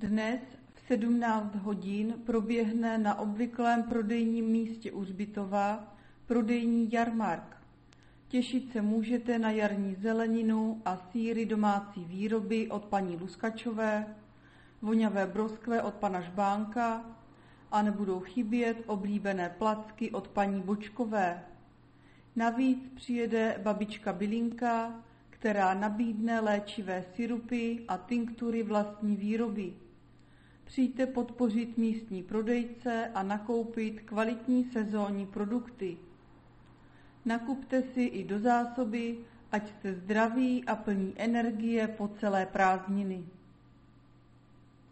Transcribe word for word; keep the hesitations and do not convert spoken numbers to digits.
Dnes v sedmnáct hodin proběhne na obvyklém prodejním místě u Hřbitova prodejní jarmark. Těšit se můžete na jarní zeleninu a sýry domácí výroby od paní Luskačové, voňavé broskve od pana Žbánka a nebudou chybět oblíbené placky od paní Bočkové. Navíc přijede babička Bilinka, která nabídne léčivé sirupy a tinktury vlastní výroby. Přijďte podpořit místní prodejce a nakoupit kvalitní sezónní produkty. Nakupte si i do zásoby, ať jste zdraví a plní energie po celé prázdniny.